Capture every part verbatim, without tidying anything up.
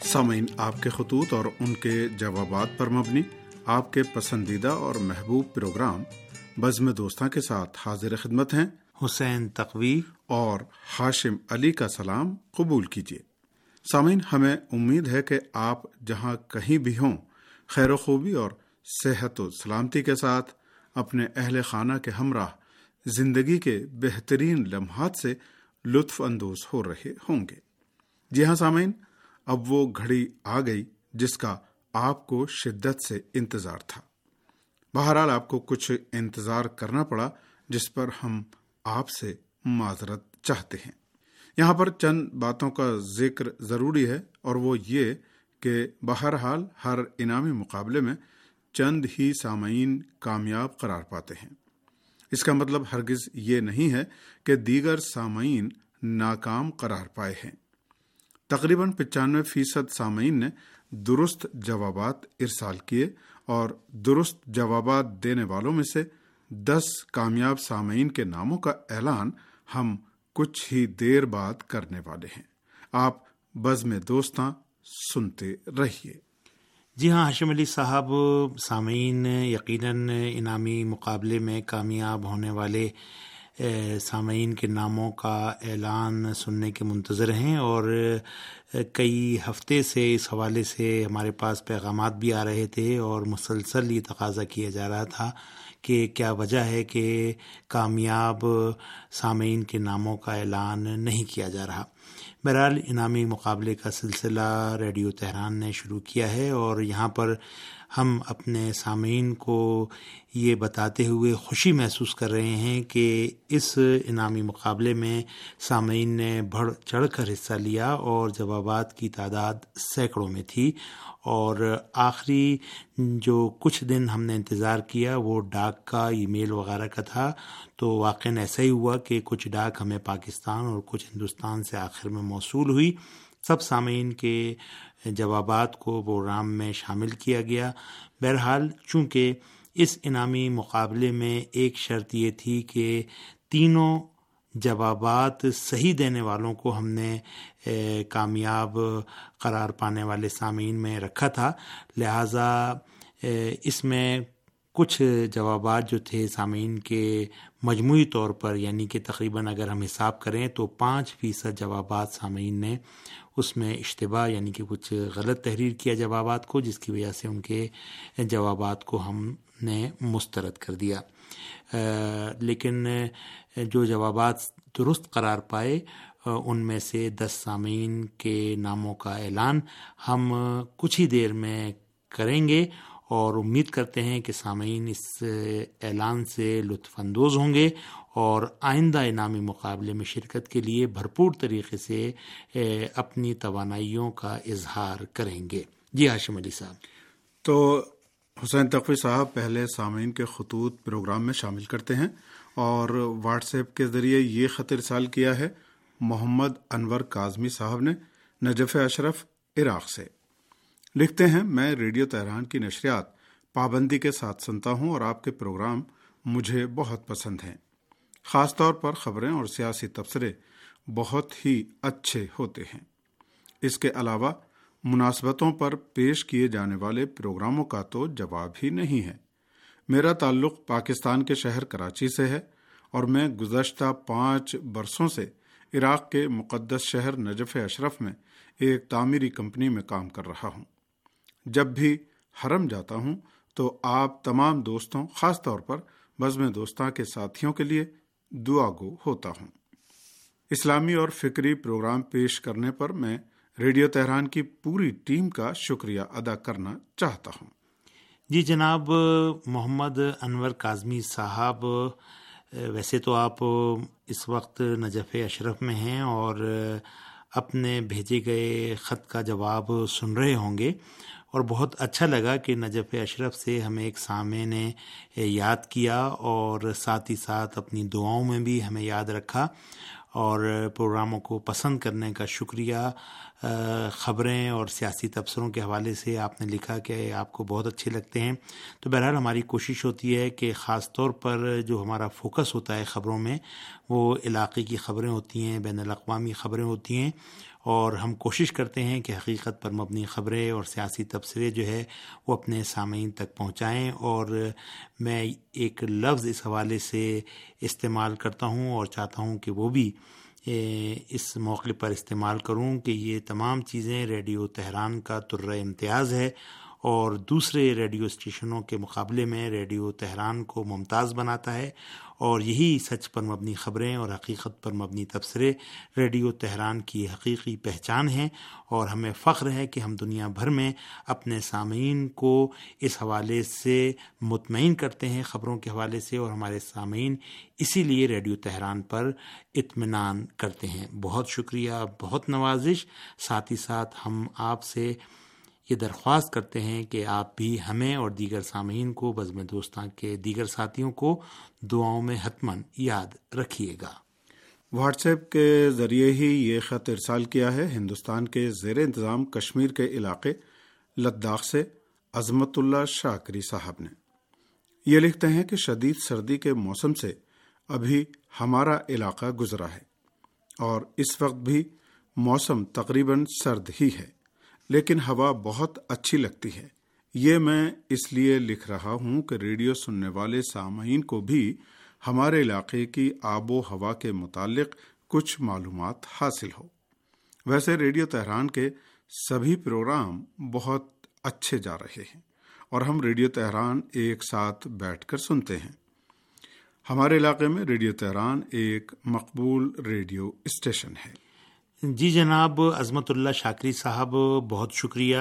سامعین، آپ کے خطوط اور ان کے جوابات پر مبنی آپ کے پسندیدہ اور محبوب پروگرام بزم دوستاں کے ساتھ حاضر خدمت ہیں حسین تقوی اور ہاشم علی کا سلام قبول کیجیے۔ سامعین، ہمیں امید ہے کہ آپ جہاں کہیں بھی ہوں خیر و خوبی اور صحت و سلامتی کے ساتھ اپنے اہل خانہ کے ہمراہ زندگی کے بہترین لمحات سے لطف اندوز ہو رہے ہوں گے۔ جی ہاں سامعین، اب وہ گھڑی آ گئی جس کا آپ کو شدت سے انتظار تھا۔ بہرحال آپ کو کچھ انتظار کرنا پڑا، جس پر ہم آپ سے معذرت چاہتے ہیں۔ یہاں پر چند باتوں کا ذکر ضروری ہے، اور وہ یہ کہ بہرحال ہر انعامی مقابلے میں چند ہی سامعین کامیاب قرار پاتے ہیں۔ اس کا مطلب ہرگز یہ نہیں ہے کہ دیگر سامعین ناکام قرار پائے ہیں۔ تقریباً پچانوے فیصد سامعین نے درست جوابات ارسال کیے، اور درست جوابات دینے والوں میں سے دس کامیاب سامعین کے ناموں کا اعلان ہم کچھ ہی دیر بعد کرنے والے ہیں۔ آپ بزم دوستاں سنتے رہیے۔ جی ہاں ہاشم علی صاحب، سامعین یقیناً انعامی مقابلے میں کامیاب ہونے والے سامعین کے ناموں کا اعلان سننے کے منتظر ہیں، اور کئی ہفتے سے اس حوالے سے ہمارے پاس پیغامات بھی آ رہے تھے، اور مسلسل یہ تقاضا کیا جا رہا تھا کہ کیا وجہ ہے کہ کامیاب سامعین کے ناموں کا اعلان نہیں کیا جا رہا۔ بہرحال انعامی مقابلے کا سلسلہ ریڈیو تہران نے شروع کیا ہے، اور یہاں پر ہم اپنے سامعین کو یہ بتاتے ہوئے خوشی محسوس کر رہے ہیں کہ اس انعامی مقابلے میں سامعین نے بڑھ چڑھ کر حصہ لیا، اور جوابات کی تعداد سینکڑوں میں تھی، اور آخری جو کچھ دن ہم نے انتظار کیا وہ ڈاک کا، ای میل وغیرہ کا تھا۔ تو واقعاً ایسا ہی ہوا کہ کچھ ڈاک ہمیں پاکستان اور کچھ ہندوستان سے آخر میں موصول ہوئی۔ سب سامعین کے جوابات کو پروگرام میں شامل کیا گیا۔ بہرحال چونکہ اس انعامی مقابلے میں ایک شرط یہ تھی کہ تینوں جوابات صحیح دینے والوں کو ہم نے کامیاب قرار پانے والے سامعین میں رکھا تھا، لہٰذا اس میں کچھ جوابات جو تھے سامعین کے مجموعی طور پر، یعنی کہ تقریباً اگر ہم حساب کریں تو پانچ فیصد جوابات سامعین نے اس میں اشتباہ، یعنی کہ کچھ غلط تحریر کیا جوابات کو، جس کی وجہ سے ان کے جوابات کو ہم نے مسترد کر دیا۔ لیکن جو جوابات درست قرار پائے ان میں سے دس سامعین کے ناموں کا اعلان ہم کچھ ہی دیر میں کریں گے، اور امید کرتے ہیں کہ سامعین اس اعلان سے لطف اندوز ہوں گے اور آئندہ انعامی مقابلے میں شرکت کے لیے بھرپور طریقے سے اپنی توانائیوں کا اظہار کریں گے۔ جی ہاشم علی صاحب۔ تو حسین تقوی صاحب پہلے سامعین کے خطوط پروگرام میں شامل کرتے ہیں، اور واٹس ایپ کے ذریعے یہ خط ارسال کیا ہے محمد انور کاظمی صاحب نے نجف اشرف عراق سے۔ لکھتے ہیں، میں ریڈیو تہران کی نشریات پابندی کے ساتھ سنتا ہوں، اور آپ کے پروگرام مجھے بہت پسند ہیں۔ خاص طور پر خبریں اور سیاسی تبصرے بہت ہی اچھے ہوتے ہیں۔ اس کے علاوہ مناسبتوں پر پیش کیے جانے والے پروگراموں کا تو جواب ہی نہیں ہے۔ میرا تعلق پاکستان کے شہر کراچی سے ہے، اور میں گزشتہ پانچ برسوں سے عراق کے مقدس شہر نجف اشرف میں ایک تعمیری کمپنی میں کام کر رہا ہوں۔ جب بھی حرم جاتا ہوں تو آپ تمام دوستوں، خاص طور پر بزم دوستاں کے ساتھیوں کے لیے دعا گو ہوتا ہوں۔ اسلامی اور فکری پروگرام پیش کرنے پر میں ریڈیو تہران کی پوری ٹیم کا شکریہ ادا کرنا چاہتا ہوں۔ جی جناب محمد انور کاظمی صاحب، ویسے تو آپ اس وقت نجف اشرف میں ہیں اور اپنے بھیجے گئے خط کا جواب سن رہے ہوں گے، اور بہت اچھا لگا کہ نجف اشرف سے ہمیں ایک سامع نے یاد کیا، اور ساتھ ہی ساتھ اپنی دعاؤں میں بھی ہمیں یاد رکھا، اور پروگراموں کو پسند کرنے کا شکریہ۔ خبریں اور سیاسی تبصروں کے حوالے سے آپ نے لکھا کہ آپ کو بہت اچھے لگتے ہیں، تو بہرحال ہماری کوشش ہوتی ہے کہ خاص طور پر جو ہمارا فوکس ہوتا ہے خبروں میں، وہ علاقے کی خبریں ہوتی ہیں، بین الاقوامی خبریں ہوتی ہیں، اور ہم کوشش کرتے ہیں کہ حقیقت پر مبنی خبریں اور سیاسی تبصرے جو ہے وہ اپنے سامعین تک پہنچائیں. اور میں ایک لفظ اس حوالے سے استعمال کرتا ہوں اور چاہتا ہوں کہ وہ بھی اس موقع پر استعمال کروں کہ یہ تمام چیزیں ریڈیو تہران کا طرۂ امتیاز ہے، اور دوسرے ریڈیو اسٹیشنوں کے مقابلے میں ریڈیو تہران کو ممتاز بناتا ہے. اور یہی سچ پر مبنی خبریں اور حقیقت پر مبنی تبصرے ریڈیو تہران کی حقیقی پہچان ہیں، اور ہمیں فخر ہے کہ ہم دنیا بھر میں اپنے سامعین کو اس حوالے سے مطمئن کرتے ہیں، خبروں کے حوالے سے، اور ہمارے سامعین اسی لیے ریڈیو تہران پر اطمینان کرتے ہیں. بہت شکریہ، بہت نوازش. ساتھ ہی ساتھ ہم آپ سے یہ درخواست کرتے ہیں کہ آپ بھی ہمیں اور دیگر سامعین کو، بزم دوستاں کے دیگر ساتھیوں کو دعاؤں میں حتماً یاد رکھیے گا. واٹس ایپ کے ذریعے ہی یہ خط ارسال کیا ہے ہندوستان کے زیر انتظام کشمیر کے علاقے لداخ سے عظمت اللہ شاکری صاحب نے. یہ لکھتے ہیں کہ شدید سردی کے موسم سے ابھی ہمارا علاقہ گزرا ہے، اور اس وقت بھی موسم تقریباً سرد ہی ہے، لیکن ہوا بہت اچھی لگتی ہے. یہ میں اس لیے لکھ رہا ہوں کہ ریڈیو سننے والے سامعین کو بھی ہمارے علاقے کی آب و ہوا کے متعلق کچھ معلومات حاصل ہو. ویسے ریڈیو تہران کے سبھی پروگرام بہت اچھے جا رہے ہیں، اور ہم ریڈیو تہران ایک ساتھ بیٹھ کر سنتے ہیں. ہمارے علاقے میں ریڈیو تہران ایک مقبول ریڈیو اسٹیشن ہے. جی جناب عظمت اللہ شاکری صاحب، بہت شکریہ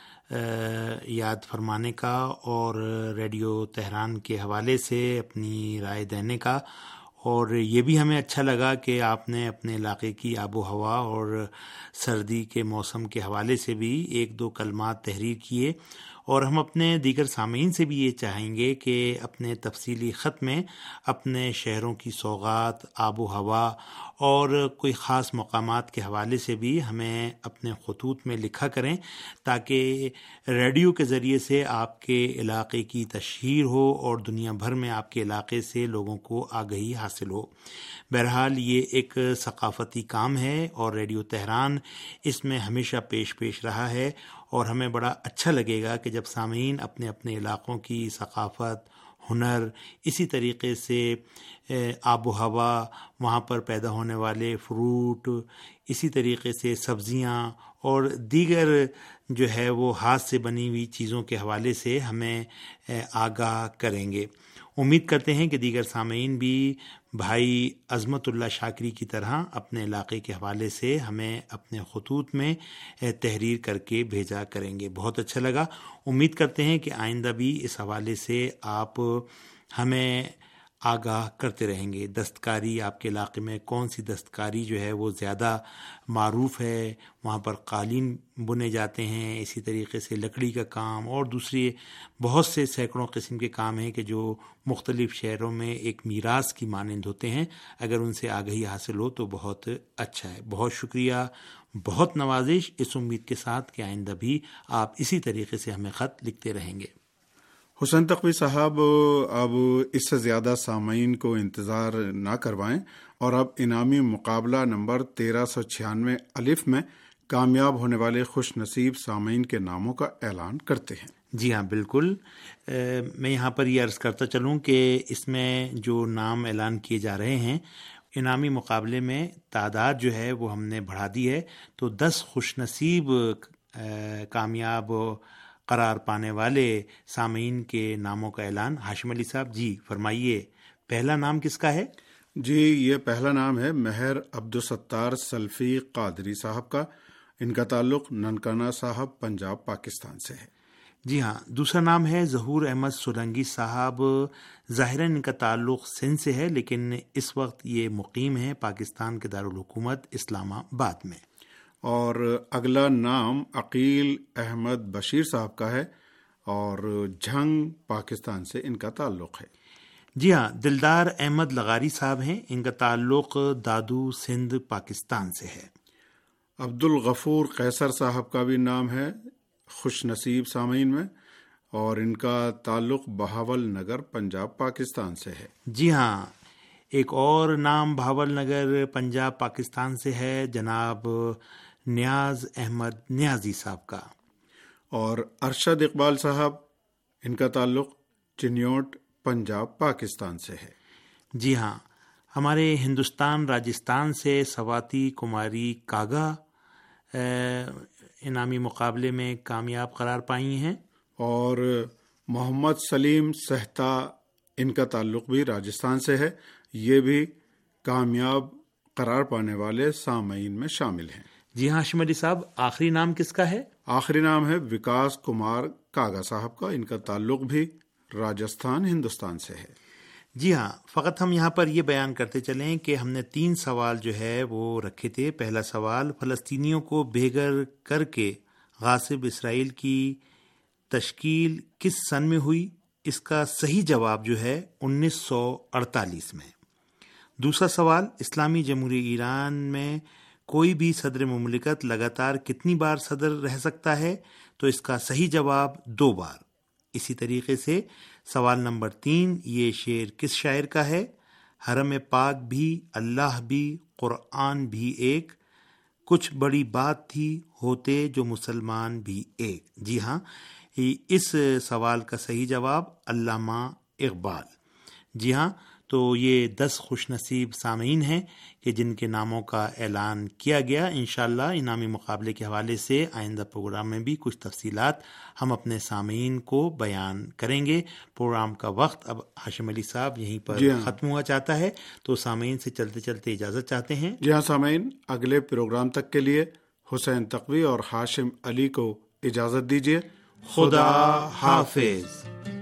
یاد فرمانے کا اور ریڈیو تہران کے حوالے سے اپنی رائے دینے کا. اور یہ بھی ہمیں اچھا لگا کہ آپ نے اپنے علاقے کی آب و ہوا اور سردی کے موسم کے حوالے سے بھی ایک دو کلمات تحریر کیے. اور ہم اپنے دیگر سامعین سے بھی یہ چاہیں گے کہ اپنے تفصیلی خط میں اپنے شہروں کی سوغات، آب و ہوا اور کوئی خاص مقامات کے حوالے سے بھی ہمیں اپنے خطوط میں لکھا کریں، تاکہ ریڈیو کے ذریعے سے آپ کے علاقے کی تشہیر ہو اور دنیا بھر میں آپ کے علاقے سے لوگوں کو آگہی حاصل ہو. بہرحال یہ ایک ثقافتی کام ہے، اور ریڈیو تہران اس میں ہمیشہ پیش پیش رہا ہے، اور ہمیں بڑا اچھا لگے گا کہ جب سامعین اپنے اپنے علاقوں کی ثقافت، ہنر، اسی طریقے سے آب و ہوا، وہاں پر پیدا ہونے والے فروٹ، اسی طریقے سے سبزیاں اور دیگر جو ہے وہ ہاتھ سے بنی ہوئی چیزوں کے حوالے سے ہمیں آگاہ کریں گے. امید کرتے ہیں کہ دیگر سامعین بھی بھائی عظمت اللہ شاکری کی طرح اپنے علاقے کے حوالے سے ہمیں اپنے خطوط میں تحریر کر کے بھیجا کریں گے. بہت اچھا لگا. امید کرتے ہیں کہ آئندہ بھی اس حوالے سے آپ ہمیں آگاہ کرتے رہیں گے. دستکاری، آپ کے علاقے میں کون سی دستکاری جو ہے وہ زیادہ معروف ہے؟ وہاں پر قالین بنے جاتے ہیں، اسی طریقے سے لکڑی کا کام اور دوسری بہت سے سینکڑوں قسم کے کام ہیں کہ جو مختلف شہروں میں ایک میراث کی مانند ہوتے ہیں. اگر ان سے آگہی حاصل ہو تو بہت اچھا ہے. بہت شکریہ، بہت نوازش، اس امید کے ساتھ کہ آئندہ بھی آپ اسی طریقے سے ہمیں خط لکھتے رہیں گے. حسین تقوی صاحب، اب اس سے زیادہ سامعین کو انتظار نہ کروائیں، اور اب انعامی مقابلہ نمبر تیرہ سو چھیانوے الف میں کامیاب ہونے والے خوش نصیب سامعین کے ناموں کا اعلان کرتے ہیں. جی ہاں، بالکل. میں یہاں پر یہ عرض کرتا چلوں کہ اس میں جو نام اعلان کیے جا رہے ہیں، انعامی مقابلے میں تعداد جو ہے وہ ہم نے بڑھا دی ہے، تو دس خوش نصیب کامیاب قرار پانے والے سامعین کے ناموں کا اعلان. ہاشم علی صاحب جی فرمائیے، پہلا نام کس کا ہے؟ جی، یہ پہلا نام ہے مہر عبدالستار سلفی قادری صاحب کا. ان کا تعلق ننکانہ صاحب پنجاب پاکستان سے ہے. جی ہاں. دوسرا نام ہے ظہور احمد سرنگی صاحب. ظاہراً ان کا تعلق سندھ سے ہے، لیکن اس وقت یہ مقیم ہیں پاکستان کے دارالحکومت اسلام آباد میں. اور اگلا نام عقیل احمد بشیر صاحب کا ہے، اور جھنگ پاکستان سے ان کا تعلق ہے. جی ہاں. دلدار احمد لغاری صاحب ہیں، ان کا تعلق دادو سندھ پاکستان سے ہے. عبد الغفور قیصر صاحب کا بھی نام ہے خوش نصیب سامعین میں، اور ان کا تعلق بہاول نگر پنجاب پاکستان سے ہے. جی ہاں. ایک اور نام بھاول نگر پنجاب پاکستان سے ہے، جناب نیاز احمد نیازی صاحب کا۔ اور ارشد اقبال صاحب، ان کا تعلق چنیوٹ پنجاب پاکستان سے ہے۔ جی ہاں، ہمارے ہندوستان راجستھان سے سواتی کماری کاگا انعامی مقابلے میں کامیاب قرار پائی ہیں۔ اور محمد سلیم سہتا، ان کا تعلق بھی راجستھان سے ہے، یہ بھی کامیاب قرار پانے والے سامعین میں شامل ہیں۔ جی ہاں ہاشم علی صاحب، آخری نام کس کا ہے؟ آخری نام ہے وکاس کمار کاگا صاحب کا، ان کا تعلق بھی راجستھان ہندوستان سے ہے۔ جی ہاں، فقط ہم یہاں پر یہ بیان کرتے چلیں کہ ہم نے تین سوال جو ہے وہ رکھے تھے۔ پہلا سوال، فلسطینیوں کو بے گھر کر کے غاصب اسرائیل کی تشکیل کس سن میں ہوئی؟ اس کا صحیح جواب جو ہے انیس سو اڑتالیس میں۔ دوسرا سوال، اسلامی جمہوریہ ایران میں کوئی بھی صدر مملکت لگاتار کتنی بار صدر رہ سکتا ہے؟ تو اس کا صحیح جواب دو بار۔ اسی طریقے سے سوال نمبر تین، یہ شعر کس شاعر کا ہے؟ حرم پاک بھی، اللہ بھی، قرآن بھی ایک، کچھ بڑی بات تھی ہوتے جو مسلمان بھی ایک۔ جی ہاں، اس سوال کا صحیح جواب علامہ اقبال۔ جی ہاں، تو یہ دس خوش نصیب سامعین ہیں کہ جن کے ناموں کا اعلان کیا گیا۔ انشاءاللہ انعامی مقابلے کے حوالے سے آئندہ پروگرام میں بھی کچھ تفصیلات ہم اپنے سامعین کو بیان کریں گے۔ پروگرام کا وقت اب ہاشم علی صاحب یہیں پر جی ہاں ختم ہوا چاہتا ہے، تو سامعین سے چلتے چلتے اجازت چاہتے ہیں۔ جی ہاں سامعین، اگلے پروگرام تک کے لیے حسین تقوی اور ہاشم علی کو اجازت دیجیے۔ خدا حافظ۔